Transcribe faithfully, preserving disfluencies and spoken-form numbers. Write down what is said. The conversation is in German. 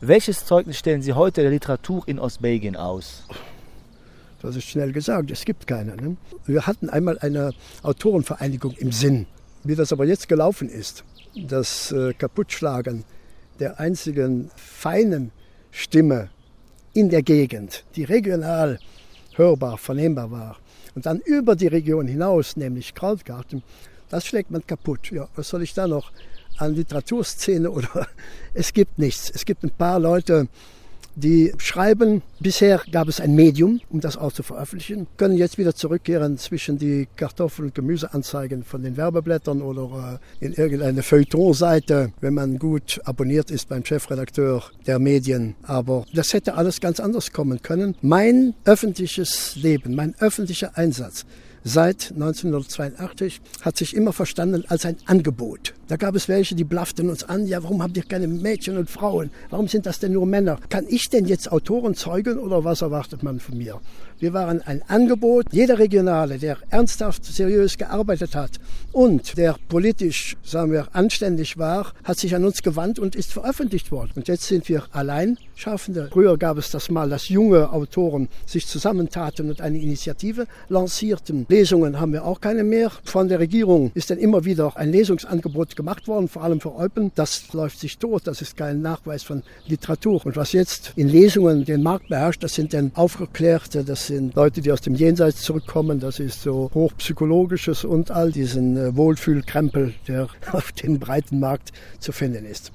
Welches Zeugnis stellen Sie heute der Literatur in Ostbelgien aus? Das ist schnell gesagt, es gibt keine. Ne? Wir hatten einmal eine Autorenvereinigung im Sinn. Wie das aber jetzt gelaufen ist, das äh, Kaputtschlagen der einzigen feinen Stimme in der Gegend, die regional hörbar, vernehmbar war, und dann über die Region hinaus, nämlich Krautgarten, das schlägt man kaputt. Ja, was soll ich da noch an Literaturszene oder es gibt nichts. Es gibt ein paar Leute, die schreiben. Bisher gab es ein Medium, um das auch zu veröffentlichen. Können jetzt wieder zurückkehren zwischen die Kartoffel- und Gemüseanzeigen von den Werbeblättern oder in irgendeine Feuilleton-Seite, wenn man gut abonniert ist beim Chefredakteur der Medien. Aber das hätte alles ganz anders kommen können. Mein öffentliches Leben, mein öffentlicher Einsatz seit neunzehnhundertzweiundachtzig hat sich immer verstanden als ein Angebot. Da gab es welche, die blafften uns an, ja, warum habt ihr keine Mädchen und Frauen? Warum sind das denn nur Männer? Kann ich denn jetzt Autoren zeugen oder was erwartet man von mir? Wir waren ein Angebot. Jeder Regionale, der ernsthaft, seriös gearbeitet hat und der politisch, sagen wir, anständig war, hat sich an uns gewandt und ist veröffentlicht worden. Und jetzt sind wir Alleinschaffende. Früher gab es das mal, dass junge Autoren sich zusammentaten und eine Initiative lancierten. Lesungen haben wir auch keine mehr. Von der Regierung ist dann immer wieder ein Lesungsangebot gemacht worden, vor allem für Eupen. Das läuft sich tot, das ist kein Nachweis von Literatur. Und was jetzt in Lesungen den Markt beherrscht, das sind dann Aufgeklärte, das sind Leute, die aus dem Jenseits zurückkommen, das ist so hochpsychologisches und all diesen äh, Wohlfühlkrempel, der auf dem breiten Markt zu finden ist.